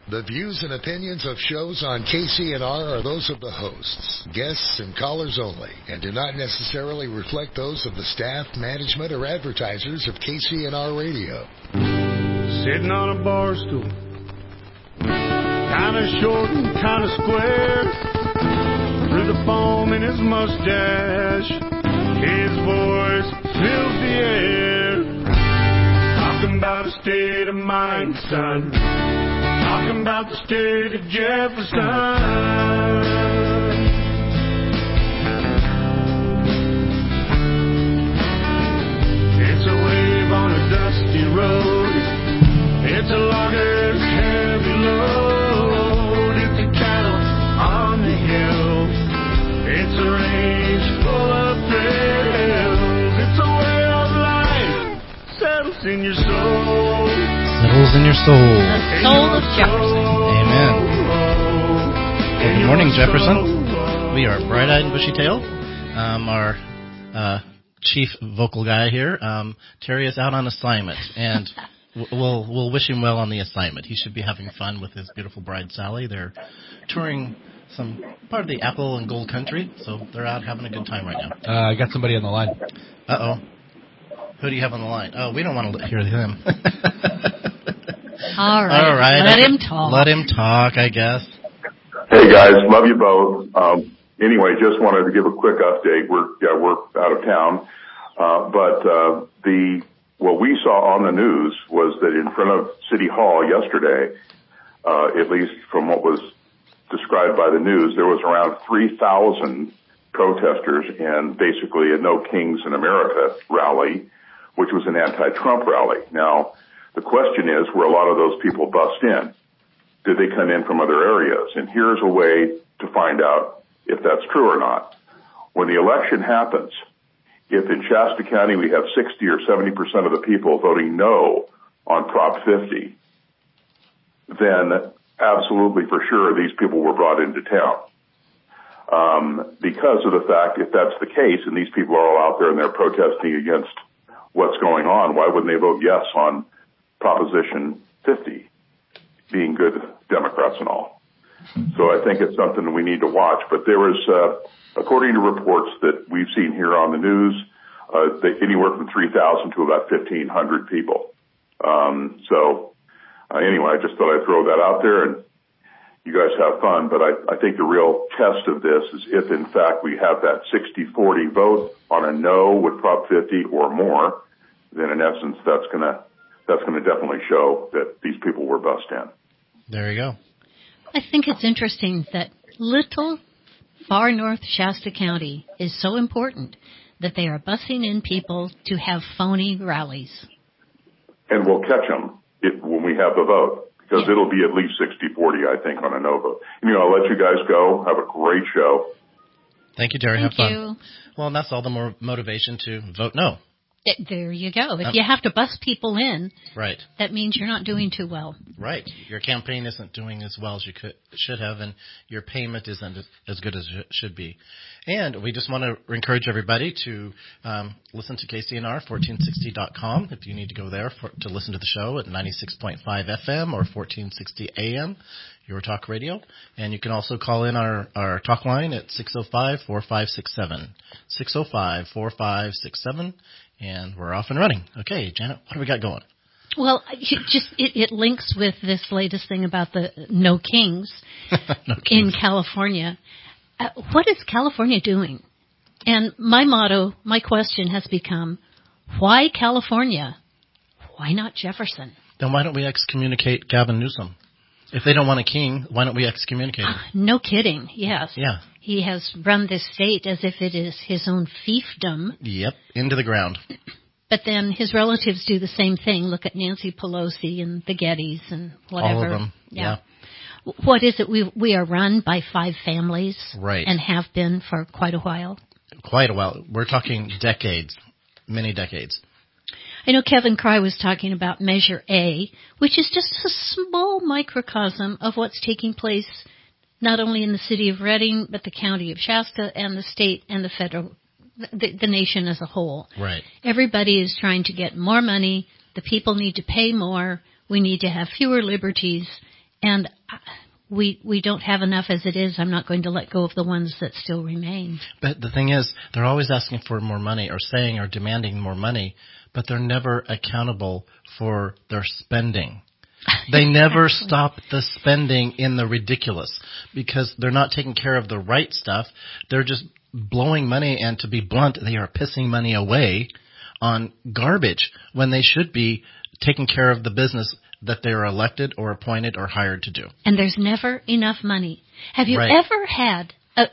The views and opinions of shows on KCNR are those of the hosts, guests, and callers only, and do not necessarily reflect those of the staff, management, or advertisers of KCNR Radio. Sitting on a bar stool, kind of short and kind of square, through the foam in his mustache, his voice fills the air. Talking about a state of mind, son. Talking about the state of Jefferson. It's a wave on a dusty road. It's a logger's heavy load. It's a cattle on the hill. It's a range full of thrills. It's a way of life settles in your soul. Settles in your soul. The soul of Jefferson. Amen. Well, good morning, Jefferson. We are Bright-Eyed and Bushy-Tailed. Our chief vocal guy here, Terry, is out on assignment, and we'll wish him well on the assignment. He should be having fun with his beautiful bride, Sally. They're touring some part of the Apple and Gold Country, so they're out having a good time right now. I got somebody on the line. Uh-oh. Who do you have on the line? Oh, we don't want to hear him. All right. Let him talk. Let him talk, I guess. Hey, guys. Love you both. Anyway, just wanted to give a quick update. We're out of town. What we saw on the news was that in front of City Hall yesterday, at least from what was described by the news, there was around 3,000 protesters and basically a No Kings in America rally, which was an anti-Trump rally. Now, the question is, were a lot of those people bussed in? Did they come in from other areas? And here's a way to find out if that's true or not. When the election happens, if in Shasta County we have 60 or 70% of the people voting no on Prop 50, then absolutely for sure these people were brought into town. Because of the fact, if that's the case, and these people are all out there and they're protesting against what's going on, why wouldn't they vote yes on Proposition 50, being good Democrats and all? So I think it's something we need to watch. But there was, according to reports that we've seen here on the news, anywhere from 3,000 to about 1,500 people. Anyway, I just thought I'd throw that out there, and you guys have fun. But I think the real test of this is if, in fact, we have that 60-40 vote on a no with Prop 50 or more, then in essence that's gonna definitely show that these people were bussed in. There you go. I think it's interesting that little far north Shasta County is so important that they are bussing in people to have phony rallies. And we'll catch them when we have the vote, because it'll be at least 60-40, I think, on a no vote. I'll let you guys go. Have a great show. Thank you, Terry. Have fun. You. Well, and that's all the more motivation to vote no. There you go. If you have to bus people in, right, that means you're not doing too well. Right. Your campaign isn't doing as well as you should have, and your payment isn't as good as it should be. And we just want to encourage everybody to listen to KCNR1460.com if you need to go there to listen to the show at 96.5 FM or 1460 AM, Your Talk Radio. And you can also call in our talk line at 605-4567. 605-4567. And we're off and running. Okay, Janet, what do we got going? Well, it links with this latest thing about the No Kings, in California. What is California doing? And my question has become, why California? Why not Jefferson? Then why don't we excommunicate Gavin Newsom? If they don't want a king, why don't we excommunicate him? No kidding, yes. Yeah. He has run this state as if it is his own fiefdom. Yep, into the ground. But then his relatives do the same thing. Look at Nancy Pelosi and the Gettys and whatever. All of them, yeah. What is it? We are run by 5 families. Right. And have been for quite a while. Quite a while. We're talking decades, many decades. I know Kevin Cry was talking about Measure A, which is just a small microcosm of what's taking place not only in the city of Redding, but the county of Shasta and the state and the federal, the nation as a whole. Right. Everybody is trying to get more money. The people need to pay more. We need to have fewer liberties. And we don't have enough as it is. I'm not going to let go of the ones that still remain. But the thing is, they're always asking for more money or saying or demanding more money, but they're never accountable for their spending. They never stop the spending in the ridiculous because they're not taking care of the right stuff. They're just blowing money, and to be blunt, they are pissing money away on garbage when they should be taking care of the business that they are elected or appointed or hired to do. And there's never enough money. Have you ever had,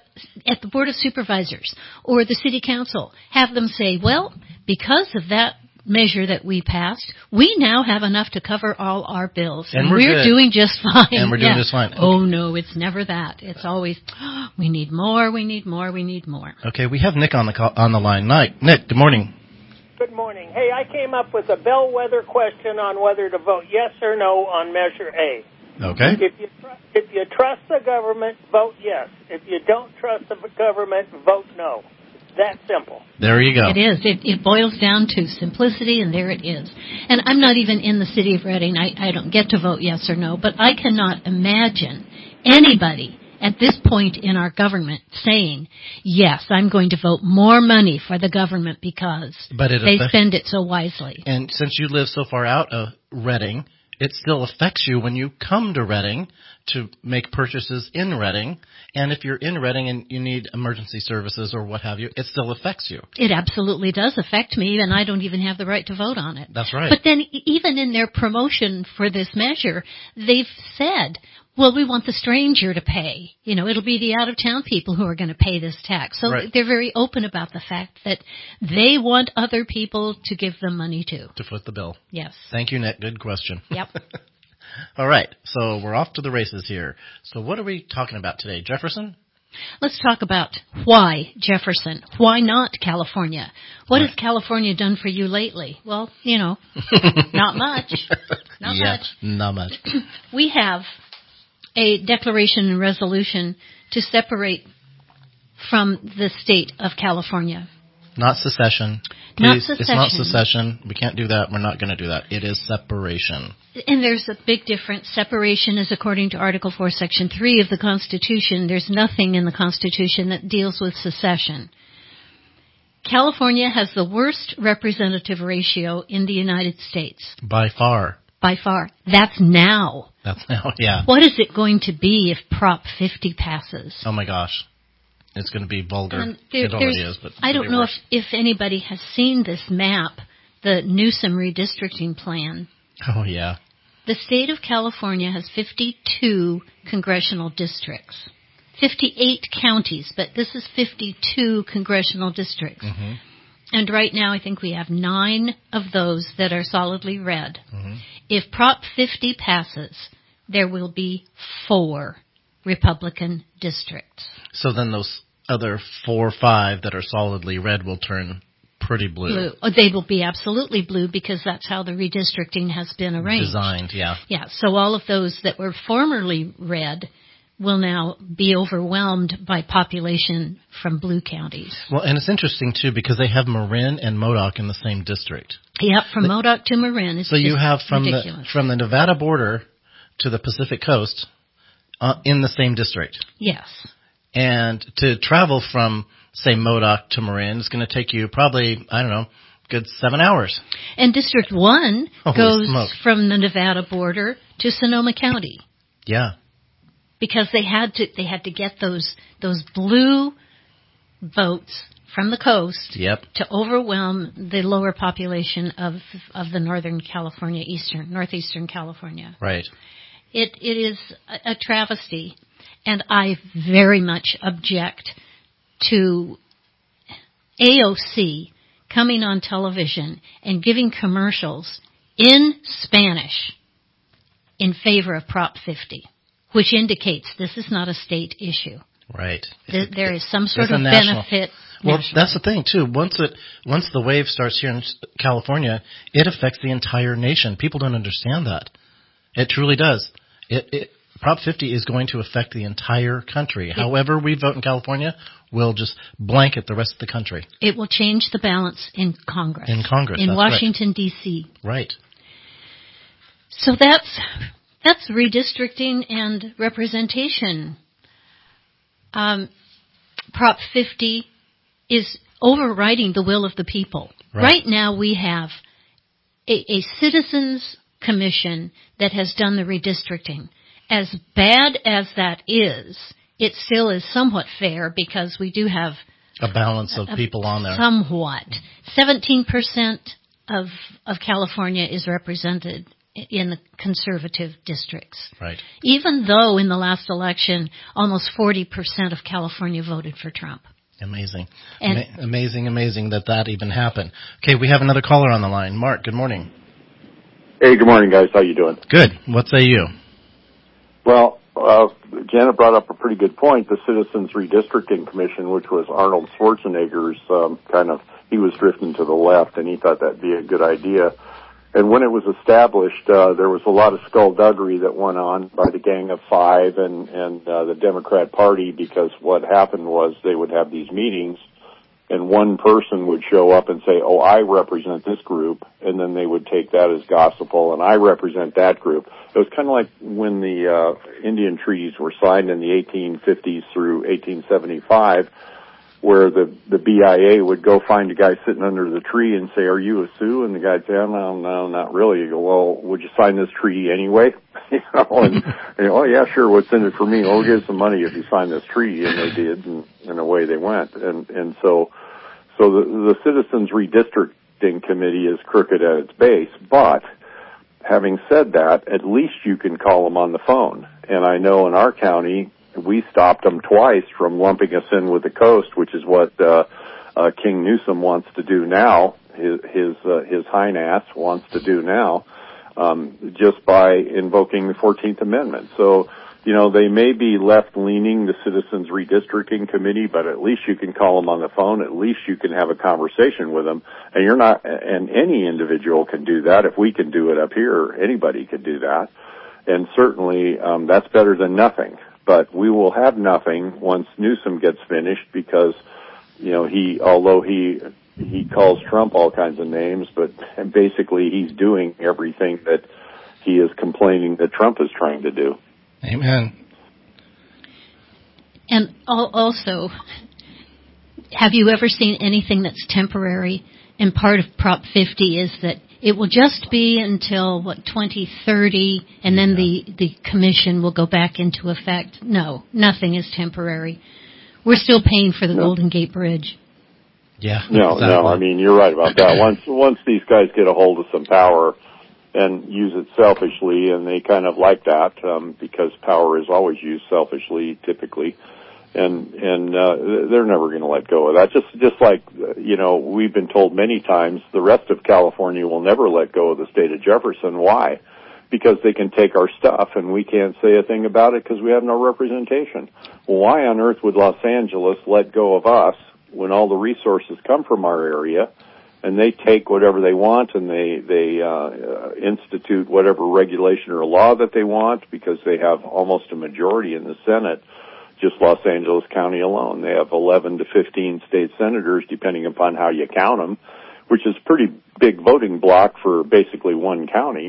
at the Board of Supervisors or the City Council, have them say, well, because of that measure that we passed, we now have enough to cover all our bills. And we're doing just fine. And we're doing just fine. Okay. Oh, no, it's never that. It's always, we need more, we need more, we need more. Okay, we have Nick on the line. Nick, good morning. Good morning. Hey, I came up with a bellwether question on whether to vote yes or no on Measure A. Okay. If you trust the government, vote yes. If you don't trust the government, vote no. That simple. There you go. It is. It boils down to simplicity, and there it is. And I'm not even in the city of Reading. I don't get to vote yes or no, but I cannot imagine anybody at this point in our government saying, yes, I'm going to vote more money for the government because they spend it so wisely. And since you live so far out of Reading, it still affects you when you come to Reading to make purchases in Reading. And if you're in Reading and you need emergency services or what have you, it still affects you. It absolutely does affect me, and I don't even have the right to vote on it. That's right. But then even in their promotion for this measure, they've said, well, we want the stranger to pay. You know, it'll be the out-of-town people who are going to pay this tax. So they're very open about the fact that they want other people to give them money to. To foot the bill. Yes. Thank you, Nick. Good question. Yep. All right. So we're off to the races here. So what are we talking about today? Jefferson? Let's talk about why Jefferson. Why not California? What has California done for you lately? Well, you know, not much. Not much. We have a declaration and resolution to separate from the state of California. Not secession. Please, not secession. It's not secession. We can't do that. We're not going to do that. It is separation. And there's a big difference. Separation is according to Article 4, Section 3 of the Constitution. There's nothing in the Constitution that deals with secession. California has the worst representative ratio in the United States. By far. By far. That's now. Yeah. What is it going to be if Prop 50 passes? Oh, my gosh. It's going to be vulgar. It already is, but I don't know if anybody has seen this map, the Newsom redistricting plan. Oh, yeah. The state of California has 52 congressional districts. 58 counties, but this is 52 congressional districts. Mm-hmm. And right now I think we have 9 of those that are solidly red. Mm-hmm. If Prop 50 passes, there will be 4 Republican districts. So then those other 4 or 5 that are solidly red will turn pretty blue. Oh, they will be absolutely blue because that's how the redistricting has been arranged. Designed, yeah. Yeah, so all of those that were formerly red will now be overwhelmed by population from blue counties. Well, and it's interesting, too, because they have Marin and Modoc in the same district. Yep, from Modoc to Marin. It's so you have from the Nevada border to the Pacific coast in the same district. Yes. And to travel from, say, Modoc to Marin is going to take you probably, I don't know, good 7 hours. And District 1 goes from the Nevada border to Sonoma County. Yeah. Because they had to get those blue votes from the coast to overwhelm the lower population of the Northern California, northeastern California. Right. It is a travesty, and I very much object to AOC coming on television and giving commercials in Spanish in favor of Prop 50, which indicates this is not a state issue. Right. There is some sort of benefit. Well, that's the thing, too. Once the wave starts here in California, it affects the entire nation. People don't understand that. It truly does. Prop 50 is going to affect the entire country. However we vote in California, we'll just blanket the rest of the country. It will change the balance in Congress. In Washington, D.C. Right. So That's redistricting and representation. Prop 50 is overriding the will of the people. Right now we have a citizens commission that has done the redistricting. As bad as that is, it still is somewhat fair because we do have a balance of people on there. Somewhat. 17% of California is represented in the conservative districts. Right. Even though in the last election, almost 40% of California voted for Trump. Amazing. Amazing that even happened. Okay, we have another caller on the line. Mark, good morning. Hey, good morning, guys. How you doing? Good. What say you? Well, Janet brought up a pretty good point. The Citizens Redistricting Commission, which was Arnold Schwarzenegger's he was drifting to the left, and he thought that'd be a good idea. And when it was established, there was a lot of skullduggery that went on by the Gang of Five and the Democrat Party, because what happened was they would have these meetings, and one person would show up and say, oh, I represent this group, and then they would take that as gospel, and I represent that group. It was kind of like when the Indian treaties were signed in the 1850s through 1875, where the BIA would go find a guy sitting under the tree and say, are you a Sioux? And the guy'd say, oh, no, not really. You go, well, would you sign this treaty anyway? Oh, yeah, sure, what's in it for me? Well, we'll give some money if you sign this treaty. And they did, and away they went. And so the Citizens Redistricting Committee is crooked at its base. But having said that, at least you can call them on the phone. And I know in our county, we stopped them twice from lumping us in with the coast, which is what King Newsom wants to do now. His hind ass wants to do now, just by invoking the 14th Amendment. So, they may be left-leaning, the Citizens Redistricting Committee, but at least you can call them on the phone. At least you can have a conversation with them. And any individual can do that. If we can do it up here, anybody could do that. And certainly, that's better than nothing. But we will have nothing once Newsom gets finished, because, although he calls Trump all kinds of names, but basically he's doing everything that he is complaining that Trump is trying to do. Amen. And also, have you ever seen anything that's temporary? And part of Prop 50 is that it will just be until, 2030, and then the commission will go back into effect. No, nothing is temporary. We're still paying for the Golden Gate Bridge. Yeah. No, I mean, you're right about that. Once these guys get a hold of some power and use it selfishly, and they kind of like that, because power is always used selfishly, typically. And they're never going to let go of that. Just like, we've been told many times, the rest of California will never let go of the state of Jefferson. Why? Because they can take our stuff and we can't say a thing about it because we have no representation. Well, why on earth would Los Angeles let go of us when all the resources come from our area, and they take whatever they want, and they institute whatever regulation or law that they want, because they have almost a majority in the Senate? Just Los Angeles County alone, they have 11 to 15 state senators, depending upon how you count them, which is a pretty big voting block for basically one county.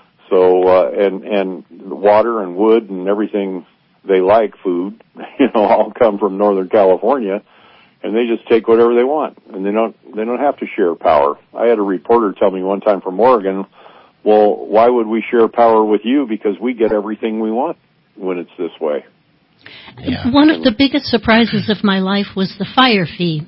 So, and water and wood and everything they like, food, all come from Northern California, and they just take whatever they want, and they don't have to share power. I had a reporter tell me one time from Oregon, well, why would we share power with you? Because we get everything we want when it's this way. Yeah. One of the biggest surprises of my life was the fire fee.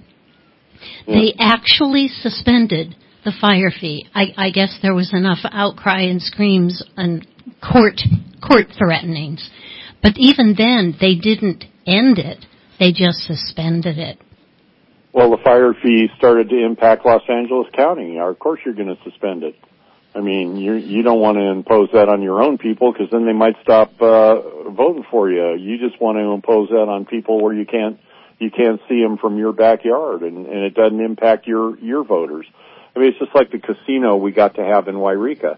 Yeah. They actually suspended the fire fee. I guess there was enough outcry and screams and court threatenings. But even then, they didn't end it. They just suspended it. Well, the fire fee started to impact Los Angeles County. Of course you're going to suspend it. I mean, you don't want to impose that on your own people, because then they might stop voting for you. You just want to impose that on people where you can't see them from your backyard, and it doesn't impact your voters. I mean, it's just like the casino we got to have in Wairika.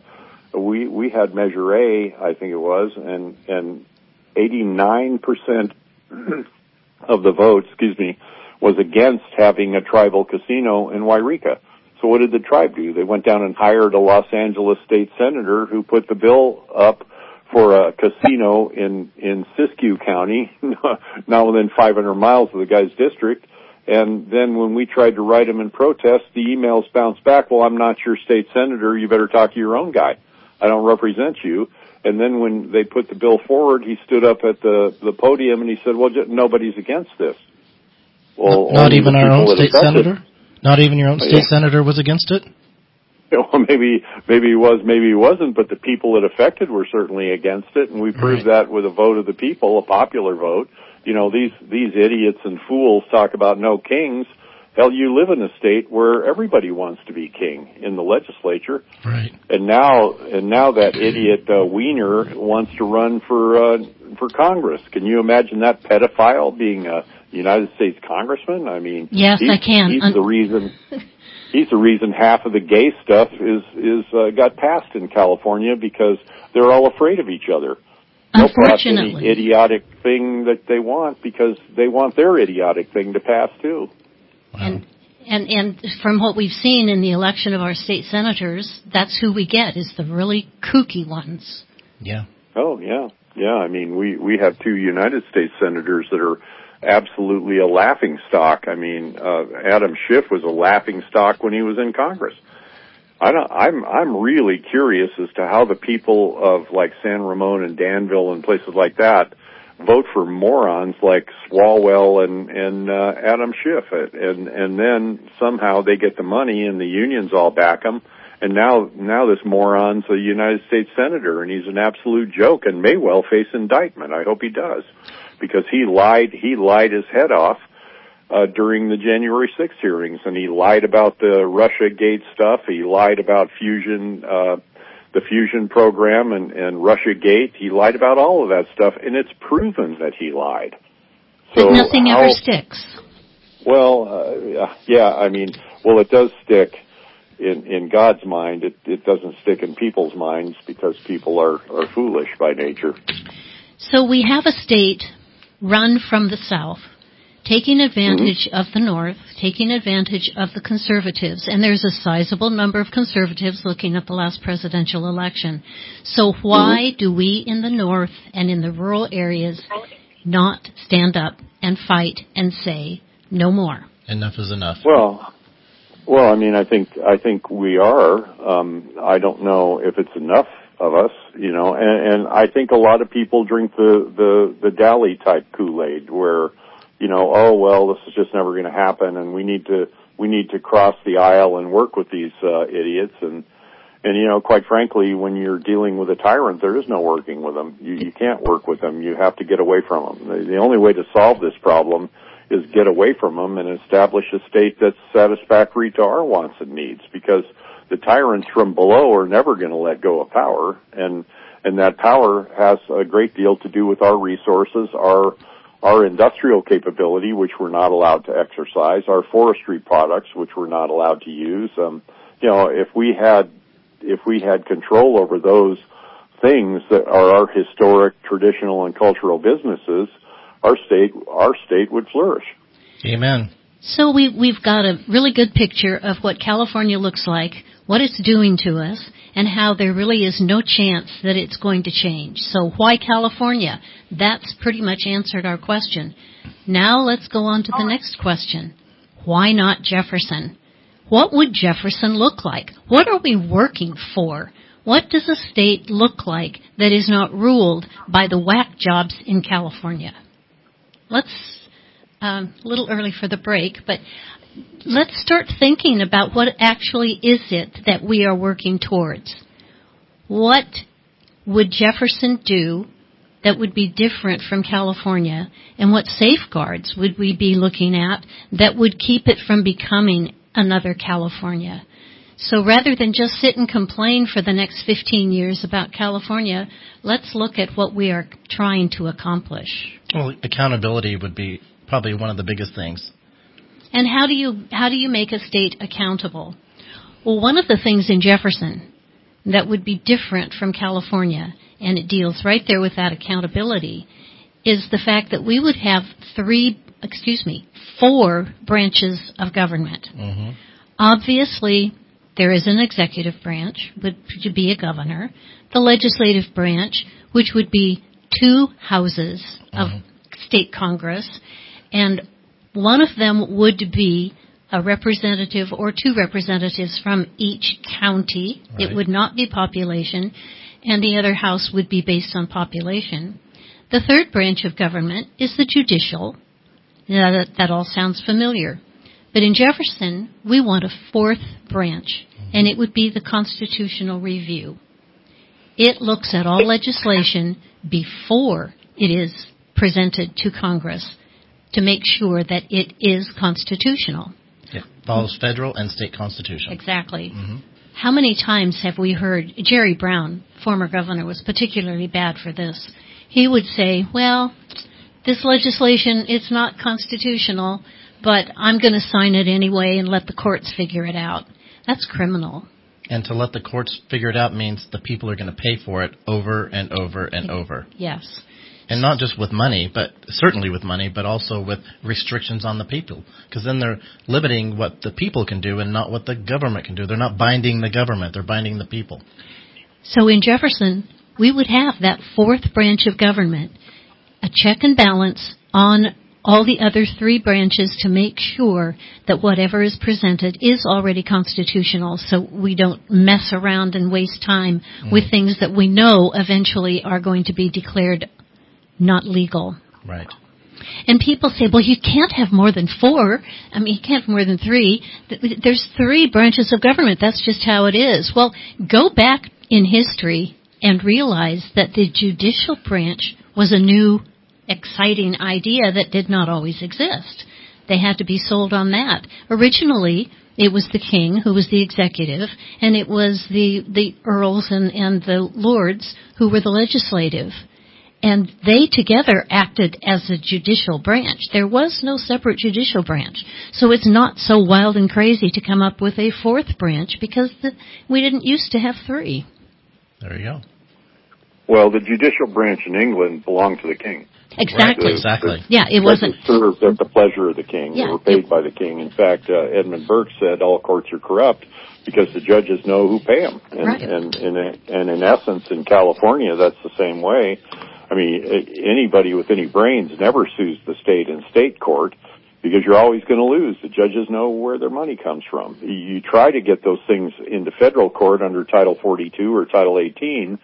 We had Measure A, I think it was, and 89% of the vote, was against having a tribal casino in Wairika. So what did the tribe do? They went down and hired a Los Angeles state senator who put the bill up for a casino in Siskiyou County, not within 500 miles of the guy's district. And then when we tried to write him in protest, the emails bounced back, well, I'm not your state senator, you better talk to your own guy. I don't represent you. And then when they put the bill forward, he stood up at the podium and he said, well, nobody's against this. Well, not even our own state senator? Not even your own state senator was against it? Well, maybe he was, maybe he wasn't, but the people it affected were certainly against it, and we proved that with a vote of the people, a popular vote. You know, these idiots and fools talk about no kings. Hell, you live in a state where everybody wants to be king in the legislature. Right. And now that idiot Weiner wants to run for Congress. Can you imagine that pedophile being a United States congressman? I mean, yes, I can. He's the reason. He's the reason half of the gay stuff is got passed in California, because they're all afraid of each other. They'll pass any idiotic thing that they want because they want their idiotic thing to pass too. Wow. And from what we've seen in the election of our state senators, that's who we get, is the really kooky ones. Yeah. Oh, yeah. Yeah, I mean, we have 2 United States senators that are absolutely a laughing stock. I mean, Adam Schiff was a laughing stock when he was in Congress. I'm really curious as to how the people of like San Ramon and Danville and places like that vote for morons like Swalwell and Adam Schiff, and then somehow they get the money and the unions all back them. And now this moron's a United States senator, and he's an absolute joke and may well face indictment. I hope he does, because he lied his head off during the January 6th hearings, and he lied about the Russiagate stuff. He lied about the fusion program and Russiagate. He lied about all of that stuff, and it's proven that he lied. So but nothing ever sticks. Well, yeah, I mean, well, it does stick in God's mind. It doesn't stick in people's minds because people are foolish by nature. So we have a state run from the South, taking advantage of the North, taking advantage of the conservatives, and there's a sizable number of conservatives looking at the last presidential election. So why do we in the North and in the rural areas not stand up and fight and say no more? Enough is enough. Well, I mean, I think we are. I don't know if it's enough of us, you know, and I think a lot of people drink the Dally type Kool-Aid where, you know, oh well, this is just never going to happen, and we need to cross the aisle and work with these idiots, and you know, quite frankly, when you're dealing with a tyrant, there is no working with them. You can't work with them. You have to get away from them. The only way to solve this problem is get away from them and establish a state that's satisfactory to our wants and needs, because the tyrants from below are never going to let go of power, and that power has a great deal to do with our resources, our industrial capability, which we're not allowed to exercise, our forestry products, which we're not allowed to use. You know, if we had control over those things that are our historic, traditional, and cultural businesses, our state would flourish. Amen. So we've got a really good picture of what California looks like, what it's doing to us, and how there really is no chance that it's going to change. So why California? That's pretty much answered our question. Now let's go on to the next question. Why not Jefferson? What would Jefferson look like? What are we working for? What does a state look like that is not ruled by the whack jobs in California? Let's, a little early for the break, but let's start thinking about what actually is it that we are working towards. What would Jefferson do that would be different from California, and what safeguards would we be looking at that would keep it from becoming another California? So rather than just sit and complain for the next 15 years about California, let's look at what we are trying to accomplish. Well, accountability would be probably one of the biggest things. And how do you make a state accountable? Well, one of the things in Jefferson that would be different from California, and it deals right there with that accountability, is the fact that we would have 4 branches of government. Mm-hmm. Obviously, there is an executive branch, would be a governor. The legislative branch which would be 2 houses of state Congress, and one of them would be a representative or 2 representatives from each county. Right. It would not be population, and the other house would be based on population. The third branch of government is the judicial. Now, that all sounds familiar. But in Jefferson, we want a 4th branch, and it would be the constitutional review. It looks at all legislation before it is presented to Congress to make sure that it is constitutional. Yeah, follows federal and state constitution. Exactly. Mm-hmm. How many times have we heard, Jerry Brown, former governor, was particularly bad for this. He would say, well, this legislation, it's not constitutional, but I'm going to sign it anyway and let the courts figure it out. That's criminal. And to let the courts figure it out means the people are going to pay for it over and over and over. Yes. And not just with money, but certainly with money, but also with restrictions on the people. Because then they're limiting what the people can do and not what the government can do. They're not binding the government. They're binding the people. So in Jefferson, we would have that 4th branch of government, a check and balance on all the other 3 branches to make sure that whatever is presented is already constitutional, so we don't mess around and waste time with things that we know eventually are going to be declared not legal. Right. And people say, well, you can't have more than 4. I mean, you can't have more than 3. There's 3 branches of government. That's just how it is. Well, go back in history and realize that the judicial branch was a new, exciting idea that did not always exist. They had to be sold on that. Originally, it was the king who was the executive, and it was the earls and the lords who were the legislative. And they together acted as a judicial branch. There was no separate judicial branch. So it's not so wild and crazy to come up with a 4th branch because we didn't used to have 3. There you go. Well, the judicial branch in England belonged to the king. Exactly. Right, exactly. Yeah, it wasn't served at the pleasure of the king. Yeah, They were paid by the king. In fact, Edmund Burke said all courts are corrupt because the judges know who pay them. And, Right. and in essence, in California, that's the same way. I mean, anybody with any brains never sues the state in state court because you're always going to lose. The judges know where their money comes from. You try to get those things into federal court under Title 42 or Title 18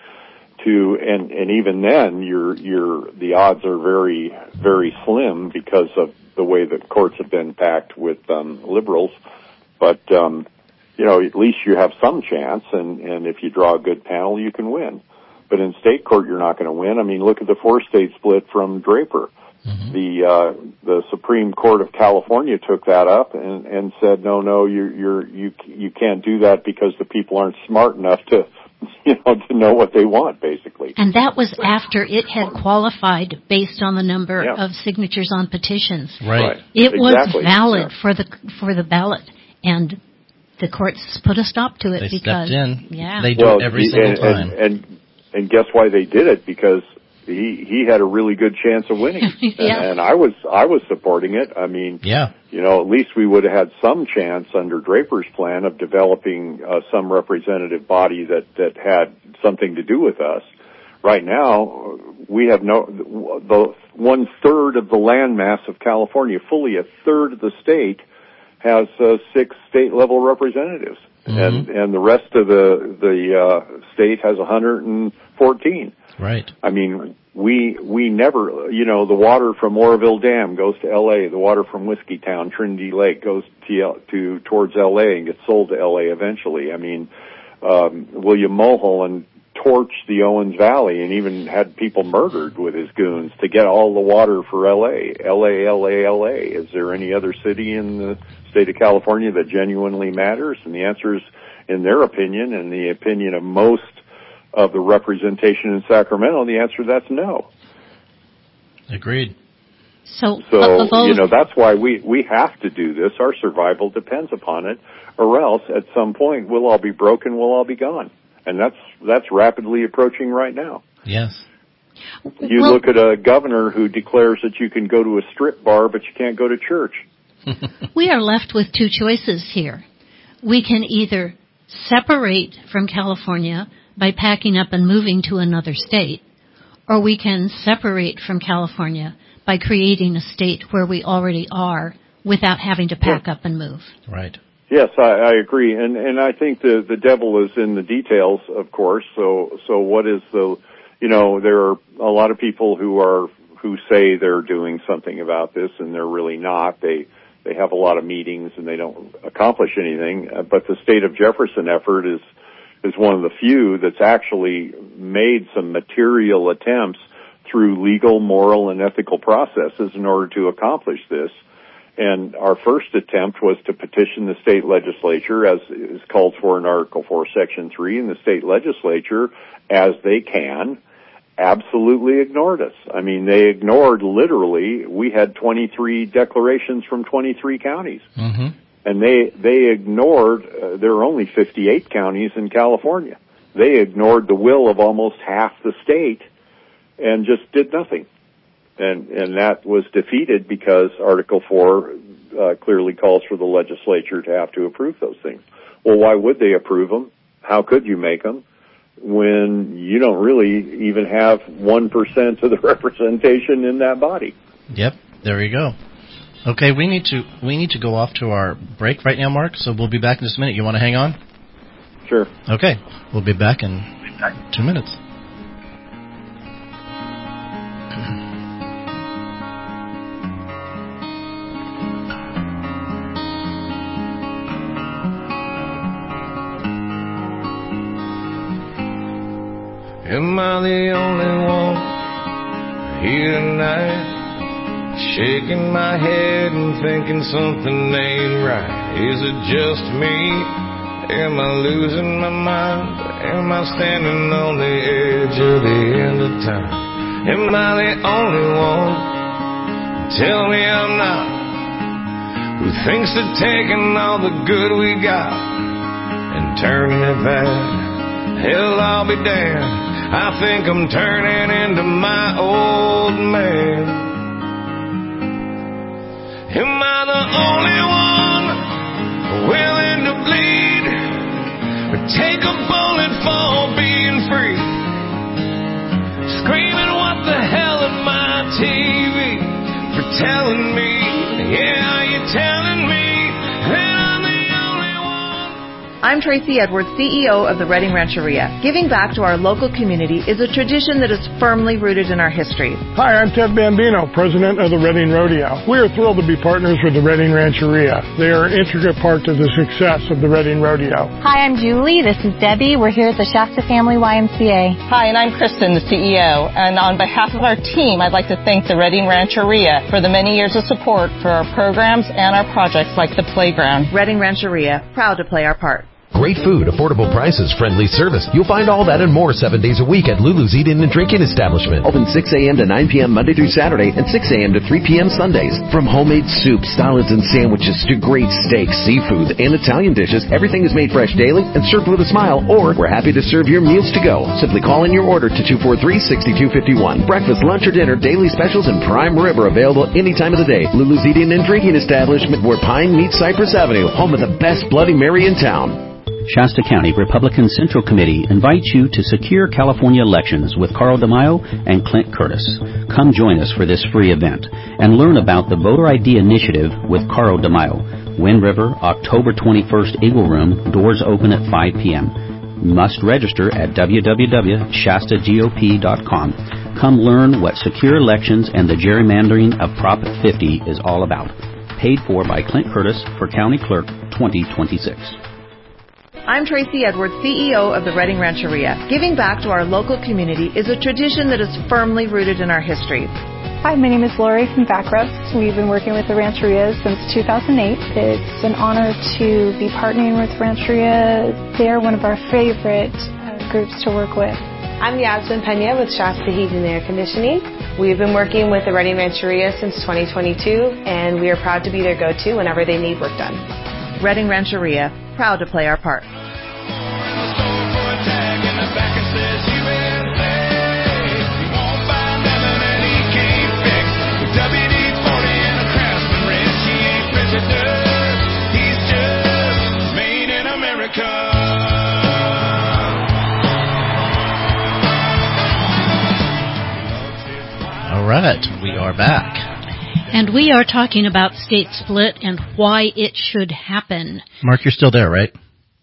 and even then the odds are very, very slim because of the way the courts have been packed with liberals. But at least you have some chance, and if you draw a good panel, you can win. But in state court, you're not going to win. I mean, look at the 4-state split from Draper. Mm-hmm. The Supreme Court of California took that up and said, no, you can't do that because the people aren't smart enough to know what they want, basically. And that was after it had qualified based on the number of signatures on petitions. Right. It was exactly. valid for the ballot, and the courts put a stop to it They because stepped in. Yeah. They do it every single time. And guess why they did it? Because he had a really good chance of winning. Yeah. And I was supporting it. I mean, at least we would have had some chance under Draper's plan of developing some representative body that had something to do with us. Right now, we have the 1/3 of the landmass of California, fully 1/3 of the state, has 6 state level representatives. Mm-hmm. And the rest of the state has 114. Right. I mean, we never, the water from Oroville Dam goes to L.A. The water from Whiskeytown, Trinity Lake goes towards L.A. and gets sold to L.A. eventually. I mean, William Mulholland torched the Owens Valley and even had people murdered with his goons to get all the water for L.A. L.A. Is there any other city in the state of California that genuinely matters? And the answer is, in their opinion, and the opinion of most of the representation in Sacramento, the answer to that's no. Agreed. So that's why we have to do this. Our survival depends upon it, or else at some point we'll all be broken, we'll all be gone. And that's rapidly approaching right now. Yes. You look at a governor who declares that you can go to a strip bar, but you can't go to church. We are left with 2 choices here. We can either separate from California by packing up and moving to another state, or we can separate from California by creating a state where we already are without having to pack up and move. Right. Yes, I agree. And I think the devil is in the details, of course. So what is there are a lot of people who say they're doing something about this, and they're really not. They have a lot of meetings and they don't accomplish anything. But the state of Jefferson effort is one of the few that's actually made some material attempts through legal, moral, and ethical processes in order to accomplish this. And our first attempt was to petition the state legislature, as is called for in Article 4, Section 3, and the state legislature, as they can, absolutely ignored us. I mean, they ignored, literally, we had 23 declarations from 23 counties. Mm-hmm. And they ignored, there are only 58 counties in California. They ignored the will of almost half the state and just did nothing. And that was defeated because Article 4 clearly calls for the legislature to have to approve those things. Well, why would they approve them? How could you make them when you don't really even have 1% of the representation in that body? Yep, there you go. Okay, we need to go off to our break right now, Mark, so we'll be back in just a minute. You want to hang on? Sure. Okay, we'll be back in 2 minutes. Am I the only one here tonight, shaking my head and thinking something ain't right? Is it just me? Am I losing my mind? Am I standing on the edge of the end of time? Am I the only one? Tell me I'm not. Who thinks of taking all the good we got and turning it bad? Hell, I'll be damned. I think I'm turning into my old man. Am I the only one willing to bleed or take a bullet for being free? Screaming, what the hell am I TV for telling me? Yeah, you're telling me that I'm the only one. I'm Tracy Edwards, CEO of the Redding Rancheria. Giving back to our local community is a tradition that is firmly rooted in our history. Hi, I'm Ted Bambino, president of the Redding Rodeo. We are thrilled to be partners with the Redding Rancheria. They are an intricate part to the success of the Redding Rodeo. Hi, I'm Julie. This is Debbie. We're here at the Shasta Family YMCA. Hi, and I'm Kristen, the CEO. And on behalf of our team, I'd like to thank the Redding Rancheria for the many years of support for our programs and our projects like the playground. Redding Rancheria, proud to play our part. Great food, affordable prices, friendly service. You'll find all that and more 7 days a week at Lulu's Eating and Drinking Establishment. Open 6 a.m. to 9 p.m. Monday through Saturday and 6 a.m. to 3 p.m. Sundays. From homemade soups, salads, and sandwiches to great steaks, seafood, and Italian dishes, everything is made fresh daily and served with a smile, or we're happy to serve your meals to go. Simply call in your order to 243-6251. Breakfast, lunch, or dinner, daily specials, and prime rib are available any time of the day. Lulu's Eating and Drinking Establishment, where Pine meets Cypress Avenue, home of the best Bloody Mary in town. Shasta County Republican Central Committee invites you to Secure California Elections with Carl DeMaio and Clint Curtis. Come join us for this free event and learn about the Voter ID Initiative with Carl DeMaio. Wind River, October 21st, Eagle Room, doors open at 5 p.m. Must register at www.shastagop.com. Come learn what secure elections and the gerrymandering of Prop 50 is all about. Paid for by Clint Curtis for County Clerk 2026. I'm Tracy Edwards, CEO of the Redding Rancheria. Giving back to our local community is a tradition that is firmly rooted in our history. Hi, my name is Lori from Backrest. We've been working with the Rancheria since 2008. It's an honor to be partnering with Rancheria. They are one of our favorite groups to work with. I'm Yasmin Pena with Shasta Heating and Air Conditioning. We've been working with the Redding Rancheria since 2022, and we are proud to be their go-to whenever they need work done. Redding Rancheria, proud to play our part. All right, we are back. And we are talking about state split and why it should happen. Mark, you're still there, right?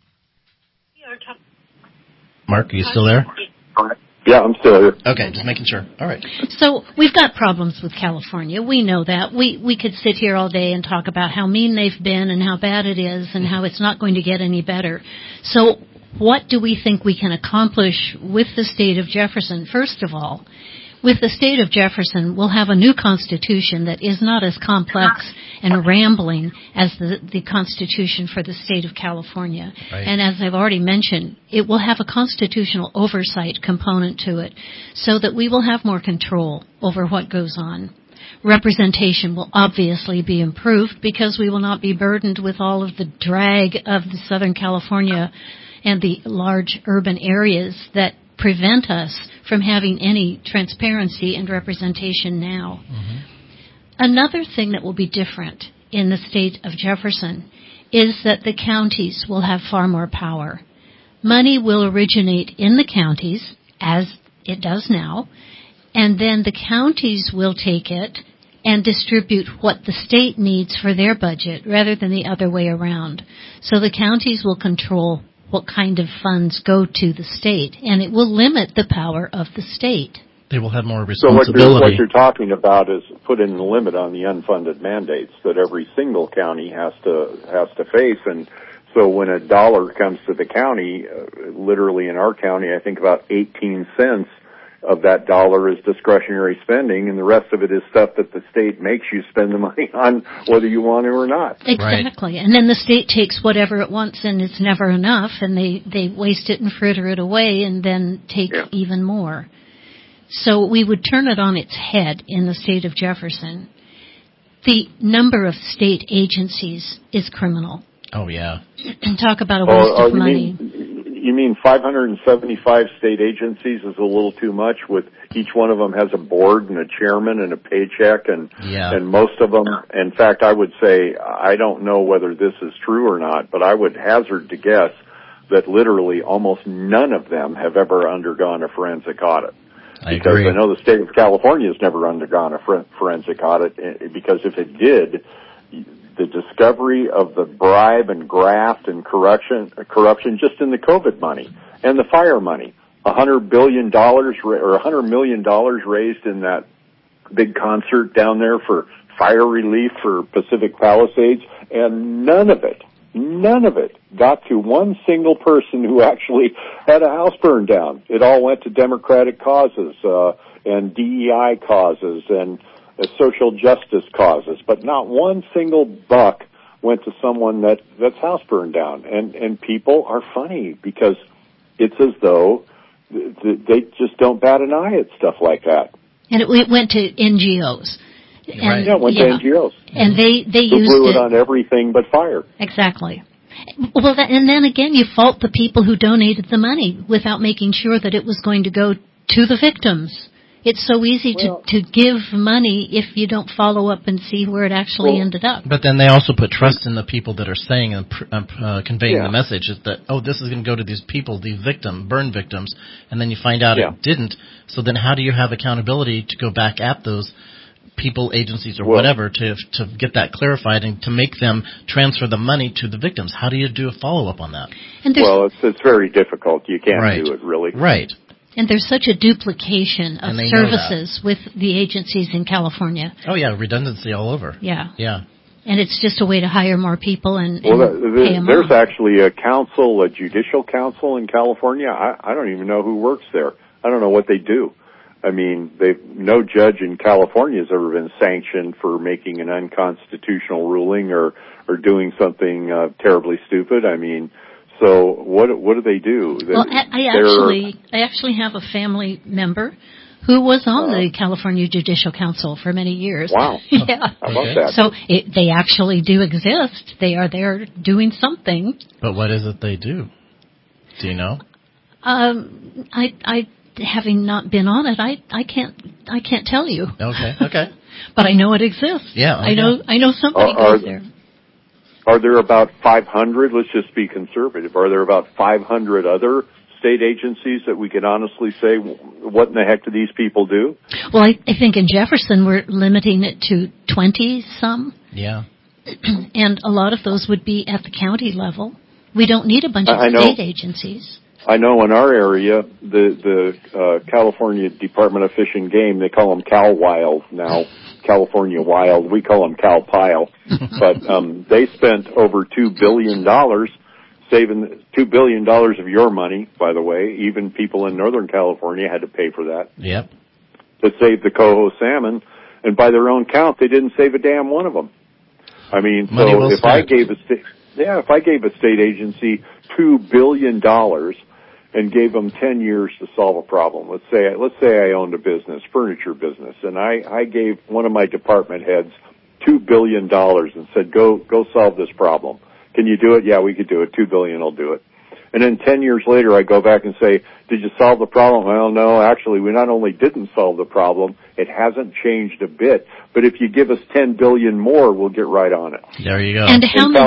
Mark, are you still there? Yeah, I'm still here. Okay, just making sure. All right. So we've got problems with California. We know that. We could sit here all day and talk about how mean they've been and how bad it is and how it's not going to get any better. So what do we think we can accomplish with the state of Jefferson? First of all, with the state of Jefferson, we'll have a new constitution that is not as complex and rambling as the constitution for the state of California. Right. And as I've already mentioned, it will have a constitutional oversight component to it so that we will have more control over what goes on. Representation will obviously be improved because we will not be burdened with all of the drag of the Southern California and the large urban areas that prevent us from having any transparency and representation now. Mm-hmm. Another thing that will be different in the state of Jefferson is that the counties will have far more power. Money will originate in the counties, as it does now, and then the counties will take it and distribute what the state needs for their budget rather than the other way around. So the counties will control what kind of funds go to the state, and it will limit the power of the state. They will have more So responsibility. what you're talking about is putting the limit on the unfunded mandates that every single county has to face. And so when a dollar comes to the county, literally in our county, I think about 18 cents of that dollar is discretionary spending, and the rest of it is stuff that the state makes you spend the money on, whether you want to or not. Exactly. Right. And then the state takes whatever it wants, and it's never enough, and they waste it and fritter it away and then take even more. So we would turn it on its head in the state of Jefferson. The number of state agencies is criminal. Oh, yeah. And talk about a waste of money. You mean 575 state agencies is a little too much, with each one of them has a board and a chairman and a paycheck, and most of them, in fact, I would say, I don't know whether this is true or not, but I would hazard to guess that literally almost none of them have ever undergone a forensic audit. Because I know the state of California has never undergone a forensic audit, because if it did, the discovery of the bribe and graft and corruption just in the COVID money and the fire money, $100 billion or $100 million raised in that big concert down there for fire relief for Pacific Palisades, and none of it got to one single person who actually had a house burned down. It all went to Democratic causes and DEI causes and social justice causes, but not one single buck went to someone that's house burned down. And people are funny because it's as though they just don't bat an eye at stuff like that. And it went to NGOs. And, it went to NGOs. And they used blew it on everything but fire. Exactly. Well, and then again, you fault the people who donated the money without making sure that it was going to go to the victims. It's so easy to give money if you don't follow up and see where it actually ended up. But then they also put trust in the people that are saying and conveying the message is that, this is going to go to these people, these burn victims, and then you find out it didn't. So then how do you have accountability to go back at those people, agencies, or whatever to get that clarified and to make them transfer the money to the victims? How do you do a follow-up on that? It's very difficult. You can't do it, really. Right. And there's such a duplication of services with the agencies in California. Oh, yeah, redundancy all over. Yeah. Yeah. And it's just a way to hire more people and pay them there's off. actually a judicial council in California. I don't even know who works there. I don't know what they do. I mean, no judge in California has ever been sanctioned for making an unconstitutional ruling or doing something terribly stupid. I mean, so what do they do? Well, I actually have a family member who was on the California Judicial Council for many years. Wow. Yeah. How about that? So they actually do exist. They are there doing something. But what is it they do? Do you know? I having not been on it, I can't tell you. Okay. But I know it exists. Yeah. I know somebody goes there. Are there about 500, let's just be conservative, are there about 500 other state agencies that we could honestly say, what in the heck do these people do? Well, I think in Jefferson we're limiting it to 20-some. Yeah. And a lot of those would be at the county level. We don't need a bunch of state agencies. I know in our area, the California Department of Fish and Game, they call them Cal Wild now, California Wild. We call them Cal Pile. But they spent over $2 billion saving $2 billion of your money, by the way. Even people in Northern California had to pay for that. Yep. To save the coho salmon. And by their own count, they didn't save a damn one of them. I mean, money so well if I gave a state agency $2 billion and gave them 10 years to solve a problem. Let's say I owned a business, furniture business, and I gave one of my department heads $2 billion and said, go solve this problem. Can you do it? Yeah, we could do it. $2 billion, I'll do it. And then 10 years later, I go back and say, did you solve the problem? Well, no, actually, we not only didn't solve the problem, it hasn't changed a bit. But if you give us $10 billion more, we'll get right on it. There you go. And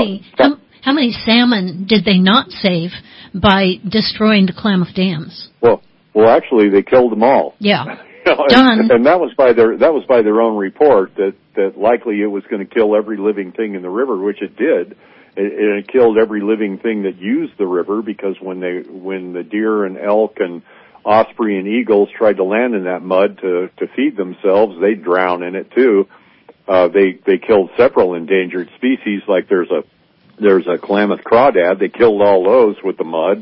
how many salmon did they not save by destroying the Klamath dams? Well, actually, they killed them all. Yeah. Done. And that was by their own report that likely it was going to kill every living thing in the river, which it did. It killed every living thing that used the river, because when the deer and elk and osprey and eagles tried to land in that mud to feed themselves, they'd drown in it too. They killed several endangered species, like there's a Klamath crawdad. They killed all those with the mud.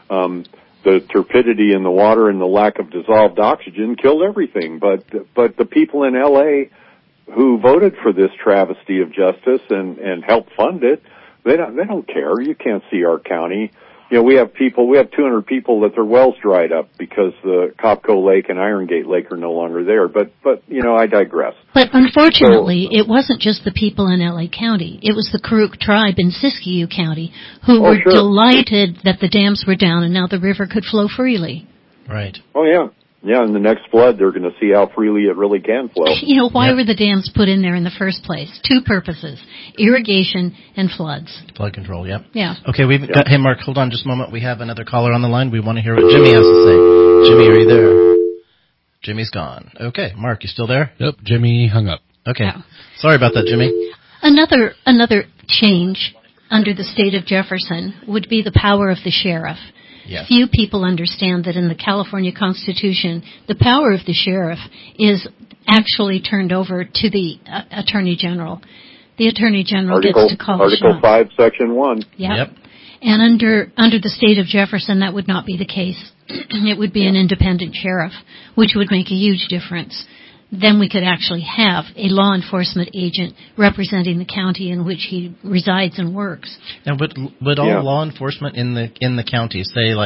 The turbidity in the water and the lack of dissolved oxygen killed everything. But the people in L.A. who voted for this travesty of justice and helped fund it, they don't care. You can't see our county. You know, we have 200 people that their wells dried up because the Copco Lake and Iron Gate Lake are no longer there. But you know, I digress. But unfortunately, it wasn't just the people in L.A. County. It was the Karuk tribe in Siskiyou County who were delighted that the dams were down and now the river could flow freely. Right. Oh, yeah. Yeah, in the next flood, they're going to see how freely it really can flow. You know, why were the dams put in there in the first place? Two purposes: irrigation and floods. Flood control, yep. Yeah. Okay, we've got, hey, Mark, hold on just a moment. We have another caller on the line. We want to hear what Jimmy has to say. Jimmy, are you there? Jimmy's gone. Okay, Mark, you still there? Yep, Jimmy hung up. Okay. Yeah. Sorry about that, Jimmy. Another change under the state of Jefferson would be the power of the sheriff. Yes. Few people understand that in the California Constitution, the power of the sheriff is actually turned over to the Attorney General. The Attorney General gets to call the Article 5, Section 1. Yep. And under the state of Jefferson, that would not be the case. It would be an independent sheriff, which would make a huge difference. Then we could actually have a law enforcement agent representing the county in which he resides and works. Now, would all law enforcement in the county,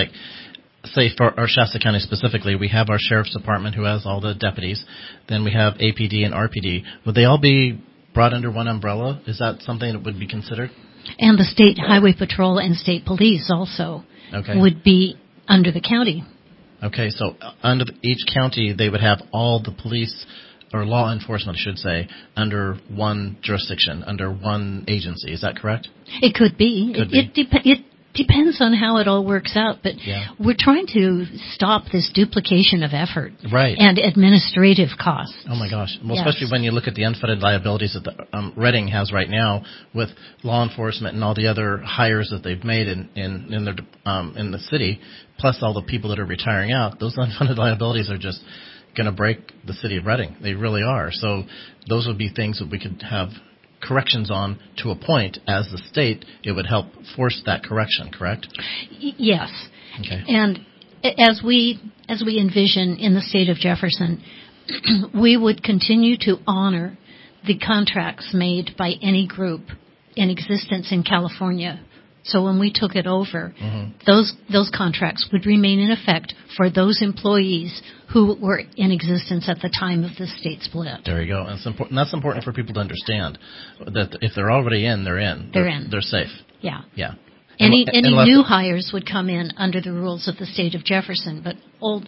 say for our Shasta County specifically, we have our sheriff's department who has all the deputies, then we have APD and RPD, would they all be brought under one umbrella? Is that something that would be considered? And the state highway patrol and state police also would be under the county. Okay, so under each county, they would have all the police, or law enforcement, I should say, under one jurisdiction, under one agency. Is that correct? It could be. It depends on how it all works out, but we're trying to stop this duplication of effort and administrative costs. Oh, my gosh. Well, especially when you look at the unfunded liabilities that Reading has right now with law enforcement and all the other hires that they've made in the city, plus all the people that are retiring out. Those unfunded liabilities are just going to break the city of Reading. They really are. So those would be things that we could have corrections on to a point. As the state, it would help force that correction, correct? Yes. Okay. And as we envision in the state of Jefferson, we would continue to honor the contracts made by any group in existence in California. So when we took it over, those contracts would remain in effect for those employees who were in existence at the time of the state split. There you go. And that's important for people to understand, that if they're already in, they're in. They're safe. Yeah. Yeah. Any new hires would come in under the rules of the state of Jefferson, but old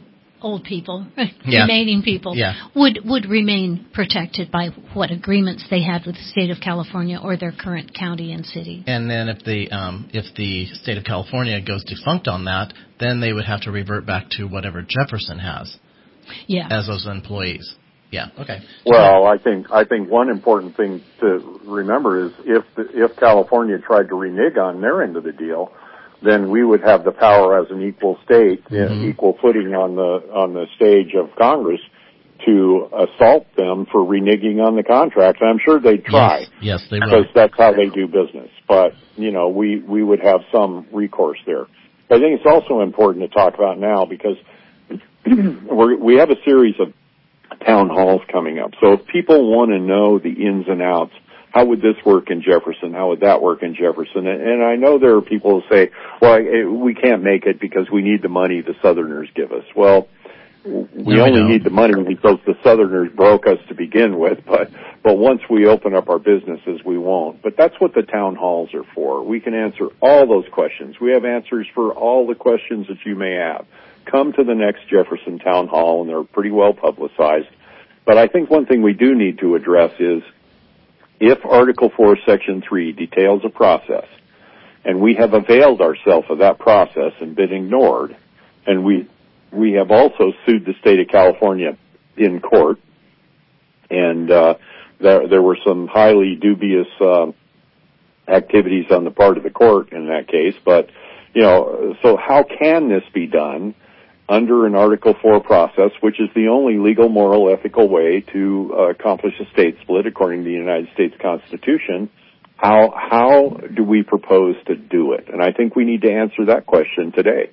old people, Yeah. remaining people, Yeah. would remain protected by what agreements they had with the state of California or their current county and city. And then if the state of California goes defunct on that, then they would have to revert back to whatever Jefferson has as those employees. Yeah. Okay. Well, I think one important thing to remember is if California tried to renege on their end of the deal, then we would have the power as an equal state, equal footing on the stage of Congress to assault them for reneging on the contract. I'm sure they'd try. Yes, they will. Because that's how they do business. But, we would have some recourse there. I think it's also important to talk about now because we have a series of town halls coming up. So if people want to know the ins and outs, how would this work in Jefferson? How would that work in Jefferson? And I know there are people who say, well, we can't make it because we need the money the Southerners give us. Well, we only need the money because the Southerners broke us to begin with, but once we open up our businesses, we won't. But that's what the town halls are for. We can answer all those questions. We have answers for all the questions that you may have. Come to the next Jefferson Town Hall, and they're pretty well publicized. But I think one thing we do need to address is if Article 4, Section 3 details a process, and we have availed ourselves of that process and been ignored, and we have also sued the state of California in court, and there were some highly dubious activities on the part of the court in that case. But, so how can this be done under an Article 4 process, which is the only legal, moral, ethical way to accomplish a state split according to the United States Constitution? How do we propose to do it? And I think we need to answer that question today.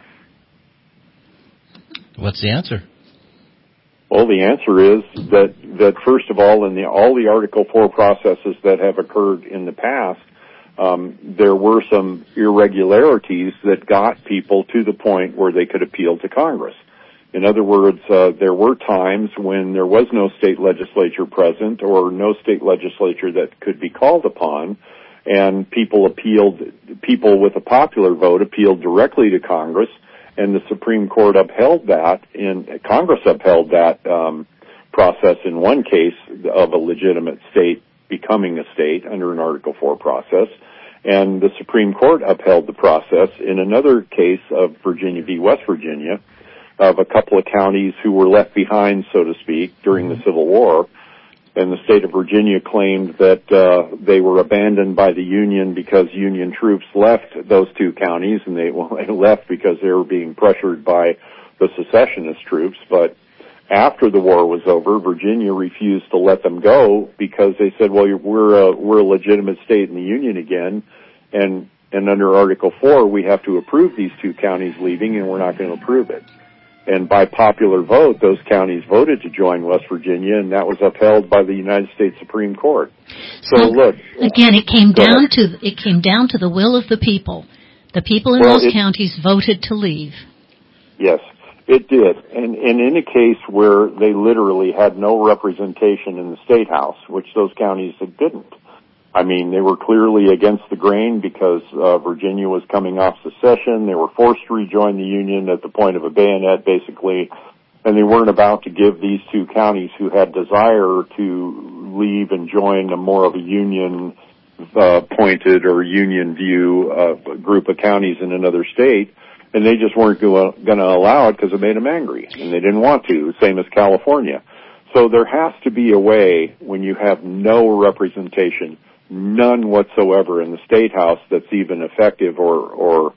What's the answer? Well, the answer is that first of all, in all the Article 4 processes that have occurred in the past, there were some irregularities that got people to the point where they could appeal to Congress. In other words, there were times when there was no state legislature present or no state legislature that could be called upon, and people with a popular vote appealed directly to Congress, and the Supreme Court upheld that, and Congress upheld that process in one case of a legitimate state becoming a state under an Article 4 process, and the Supreme Court upheld the process in another case of Virginia v. West Virginia, of a couple of counties who were left behind, so to speak, during the Civil War, and the state of Virginia claimed that they were abandoned by the Union because Union troops left those two counties, and they left because they were being pressured by the secessionist troops. But after the war was over, Virginia refused to let them go because they said, well, we're a legitimate state in the Union again, and under Article 4, we have to approve these two counties leaving, and we're not going to approve it. And by popular vote, those counties voted to join West Virginia, and that was upheld by the United States Supreme Court. So look, again, it came down to the will of the people. The people in those counties voted to leave. Yes, it did. And in a case where they literally had no representation in the State House, which those counties didn't. I mean, they were clearly against the grain because Virginia was coming off secession. They were forced to rejoin the Union at the point of a bayonet, basically, and they weren't about to give these two counties who had desire to leave and join a more of a Union pointed or Union view group of counties in another state, and they just weren't going to allow it because it made them angry, and they didn't want to, same as California. So there has to be a way when you have no representation, none whatsoever in the State House that's even effective or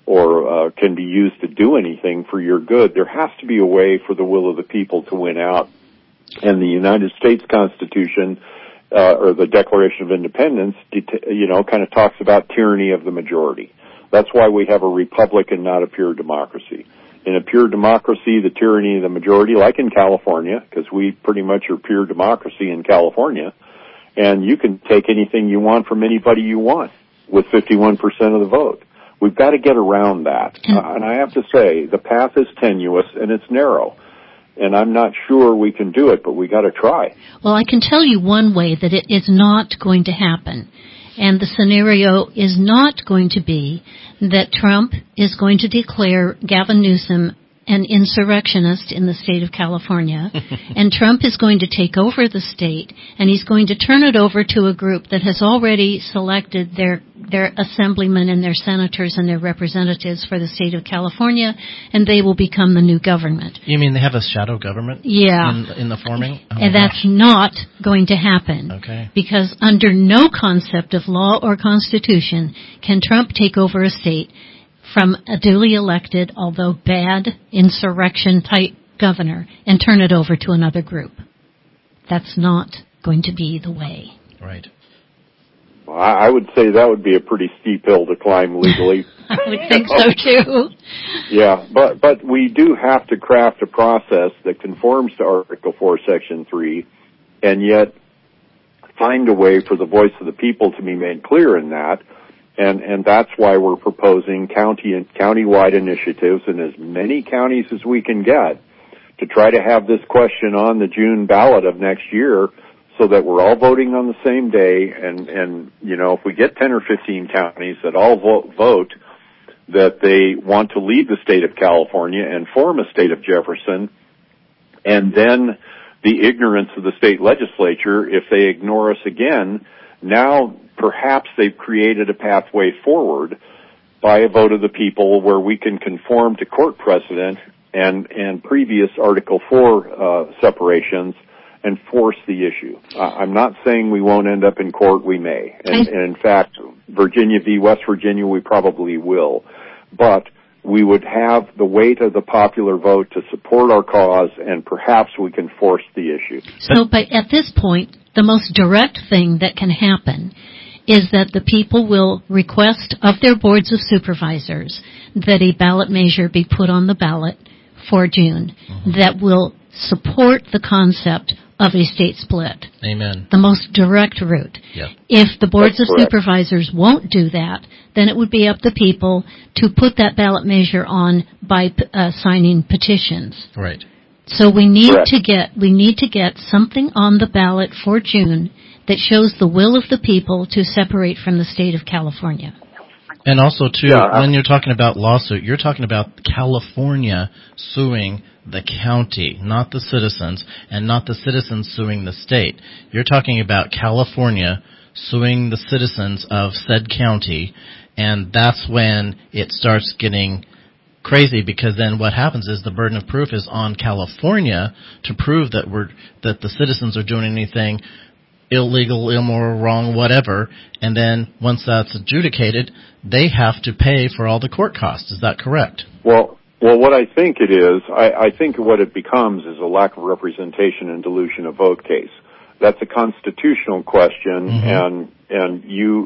can be used to do anything for your good. There has to be a way for the will of the people to win out. And the United States Constitution, or the Declaration of Independence, kind of talks about tyranny of the majority. That's why we have a republic and not a pure democracy. In a pure democracy, the tyranny of the majority, like in California, because we pretty much are pure democracy in California, and you can take anything you want from anybody you want with 51% of the vote. We've got to get around that. And I have to say, the path is tenuous and it's narrow. And I'm not sure we can do it, but we got to try. Well, I can tell you one way that it is not going to happen. And the scenario is not going to be that Trump is going to declare Gavin Newsom an insurrectionist in the state of California, and Trump is going to take over the state, and he's going to turn it over to a group that has already selected their assemblymen and their senators and their representatives for the state of California, and they will become the new government. You mean they have a shadow government? Yeah. In the forming? Oh, and that's not going to happen. Okay. Because under no concept of law or constitution can Trump take over a state from a duly elected, although bad, insurrection-type governor and turn it over to another group. That's not going to be the way. Right. Well, I would say that would be a pretty steep hill to climb legally. I would think so, too. Yeah, but we do have to craft a process that conforms to Article 4, Section 3, and yet find a way for the voice of the people to be made clear in that. And that's why we're proposing countywide initiatives in as many counties as we can get to try to have this question on the June ballot of next year so that we're all voting on the same day. And you know, if we get 10 or 15 counties that all vote that they want to leave the state of California and form a state of Jefferson, and then the ignorance of the state legislature, if they ignore us again, now perhaps they've created a pathway forward by a vote of the people where we can conform to court precedent and previous Article 4 separations and force the issue. I'm not saying we won't end up in court. We may. And in fact, Virginia v. West Virginia, we probably will. But we would have the weight of the popular vote to support our cause, and perhaps we can force the issue. So at this point, the most direct thing that can happen is that the people will request of their boards of supervisors that a ballot measure be put on the ballot for June that will support the concept of a state split. Amen. The most direct route. Yep. If the boards of supervisors won't do that, then it would be up to people to put that ballot measure on by signing petitions. Right. So we need to get something on the ballot for June that shows the will of the people to separate from the state of California. And also, too, when you're talking about lawsuit, you're talking about California suing the county, not the citizens, and not the citizens suing the state. You're talking about California suing the citizens of said county, and that's when it starts getting crazy, because then what happens is the burden of proof is on California to prove that the citizens are doing anything illegal, immoral, wrong, whatever, and then once that's adjudicated, they have to pay for all the court costs. Is that correct? Well, what I think it is, I think what it becomes is a lack of representation and dilution of vote case. That's a constitutional question, and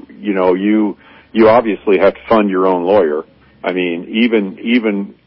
you obviously have to fund your own lawyer. I mean, even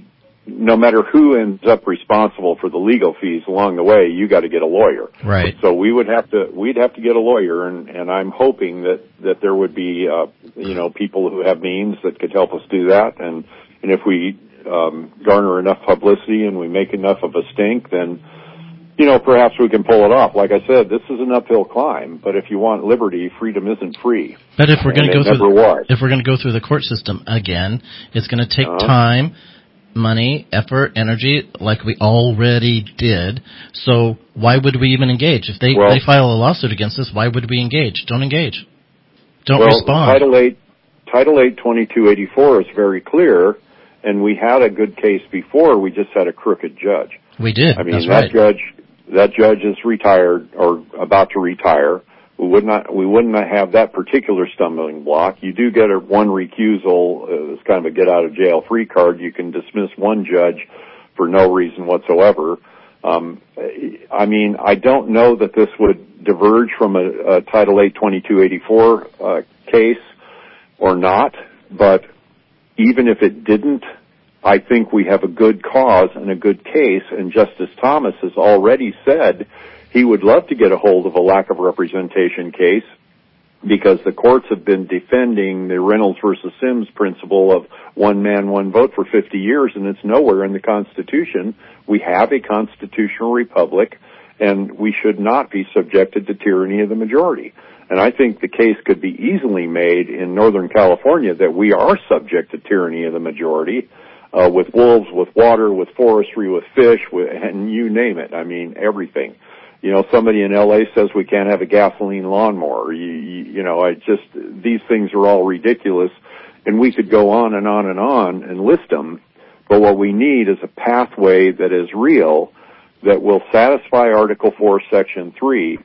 no matter who ends up responsible for the legal fees along the way, you got to get a lawyer. Right. So we'd have to get a lawyer, and I'm hoping that there would be people who have means that could help us do that, and if we garner enough publicity and we make enough of a stink, then perhaps we can pull it off. Like I said, this is an uphill climb, but if you want liberty, freedom isn't free. But if we're going to go through the court system again, it's going to take time, money, effort, energy, like we already did. So why would we even engage? If they file a lawsuit against us, why would we engage? Don't engage. Don't respond. Title 8 2284 is very clear, and we had a good case before. We just had a crooked judge. We did. I mean, that judge is retired or about to retire. We wouldn't have that particular stumbling block. You do get one recusal. It's kind of a get out of jail free card. You can dismiss one judge for no reason whatsoever. I mean, I don't know that this would diverge from a Title 8 2284 case or not, but even if it didn't, I think we have a good cause and a good case, and Justice Thomas has already said he would love to get a hold of a lack of representation case because the courts have been defending the Reynolds versus Sims principle of one man, one vote for 50 years, and it's nowhere in the Constitution. We have a constitutional republic, and we should not be subjected to tyranny of the majority. And I think the case could be easily made in Northern California that we are subject to tyranny of the majority. with wolves, with water, with forestry, with fish, and you name it. I mean, everything. You know, somebody in LA says we can't have a gasoline lawnmower. These things are all ridiculous, and we could go on and on and on and list them, but what we need is a pathway that is real, that will satisfy Article 4, Section 3,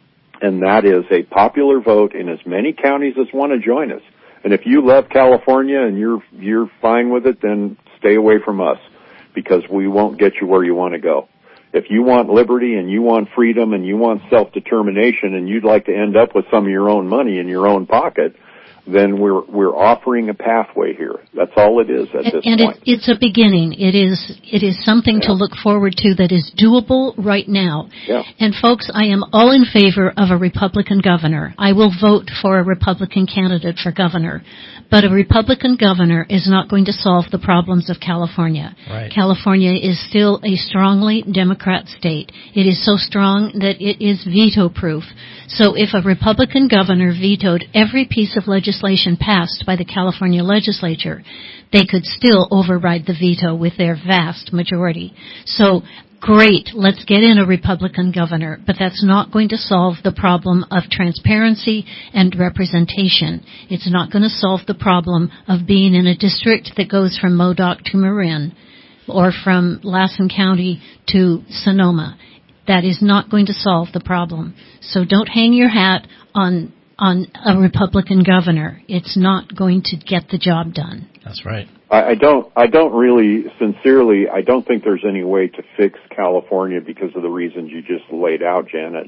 and that is a popular vote in as many counties as want to join us. And if you love California and you're fine with it, then stay away from us, because we won't get you where you want to go. If you want liberty and you want freedom and you want self-determination and you'd like to end up with some of your own money in your own pocket, then we're offering a pathway here. That's all it is at this point. And it's a beginning. It is something to look forward to that is doable right now. Yeah. And folks, I am all in favor of a Republican governor. I will vote for a Republican candidate for governor. But a Republican governor is not going to solve the problems of California. Right. California is still a strongly Democrat state. It is so strong that it is veto-proof. So if a Republican governor vetoed every piece of legislation passed by the California legislature, they could still override the veto with their vast majority. So great, let's get in a Republican governor, but that's not going to solve the problem of transparency and representation. It's not going to solve the problem of being in a district that goes from Modoc to Marin or from Lassen County to Sonoma. That is not going to solve the problem. So don't hang your hat on a Republican governor. It's not going to get the job done. That's right. I don't really, sincerely, I don't think there's any way to fix California because of the reasons you just laid out, Janet.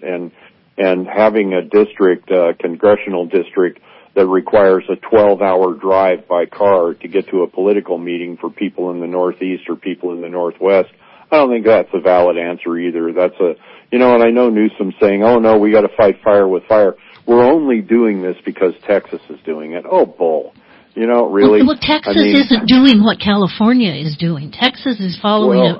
And having a district, congressional district that requires a 12-hour drive by car to get to a political meeting for people in the Northeast or people in the Northwest, I don't think that's a valid answer either. And I know Newsom's saying, oh no, we gotta fight fire with fire. We're only doing this because Texas is doing it. Oh, bull. Really? Well, Texas isn't doing what California is doing. Texas is following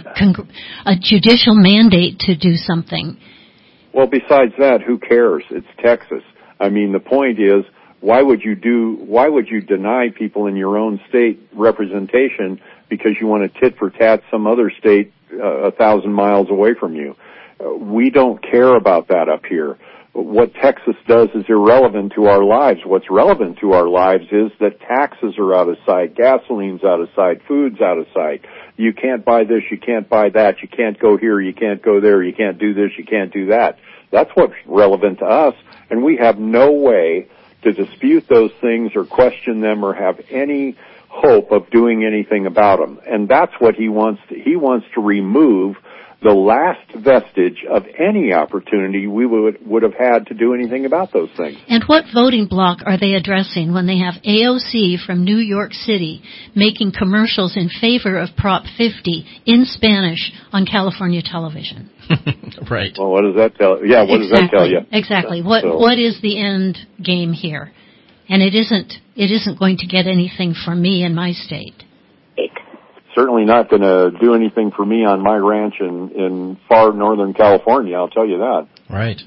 a judicial mandate to do something. Well, besides that, who cares? It's Texas. I mean, the point is, why would you deny people in your own state representation because you want to tit for tat some other state 1,000 miles away from you? We don't care about that up here. What Texas does is irrelevant to our lives. What's relevant to our lives is that taxes are out of sight, gasoline's out of sight, food's out of sight. You can't buy this, you can't buy that, you can't go here, you can't go there, you can't do this, you can't do that. That's what's relevant to us, and we have no way to dispute those things or question them or have any hope of doing anything about them. And that's what he wants to remove the last vestige of any opportunity we would have had to do anything about those things. And what voting bloc are they addressing when they have AOC from New York City making commercials in favor of Prop 50 in Spanish on California television? Right. Well, what does that tell? Yeah, what does that tell you? Exactly. What is the end game here? And it isn't going to get anything from me in my state. Certainly not going to do anything for me on my ranch in far northern California, I'll tell you that. Right.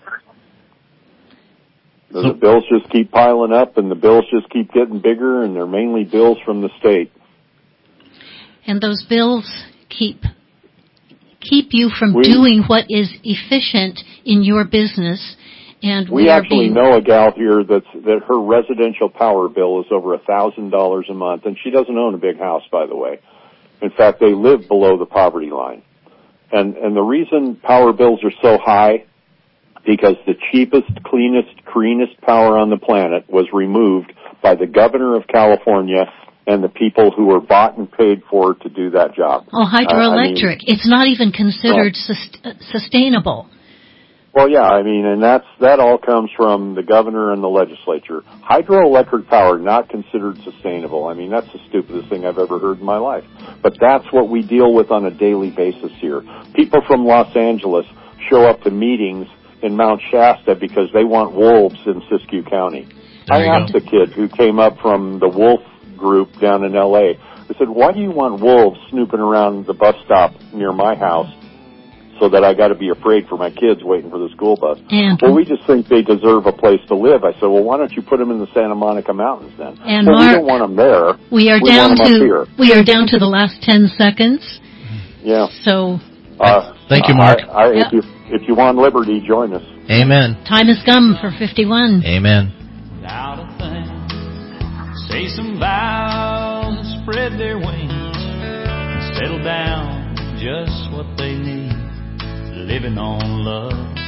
The bills just keep piling up, and the bills just keep getting bigger, and they're mainly bills from the state. And those bills keep you from doing what is efficient in your business. And we actually know a gal here that her residential power bill is over $1,000 a month, and she doesn't own a big house, by the way. In fact, they live below the poverty line. And the reason power bills are so high, because the cheapest, cleanest, greenest power on the planet was removed by the governor of California and the people who were bought and paid for to do that job. Oh, hydroelectric. It's not even considered sustainable. Well, yeah, and that all comes from the governor and the legislature. Hydroelectric power not considered sustainable. That's the stupidest thing I've ever heard in my life. But that's what we deal with on a daily basis here. People from Los Angeles show up to meetings in Mount Shasta because they want wolves in Siskiyou County. I asked a kid who came up from the wolf group down in L.A., I said, why do you want wolves snooping around the bus stop near my house so that I got to be afraid for my kids waiting for the school bus. And well, we just think they deserve a place to live. I said, well, why don't you put them in the Santa Monica Mountains then? And well, Mark, we don't want them there. We are down to the last 10 seconds. Yeah. So. Thank you, Mark. If you want liberty, join us. Amen. Time has come for 51. Amen. Without a thing, say some vows and spread their wings, and settle down just what they need, living on love.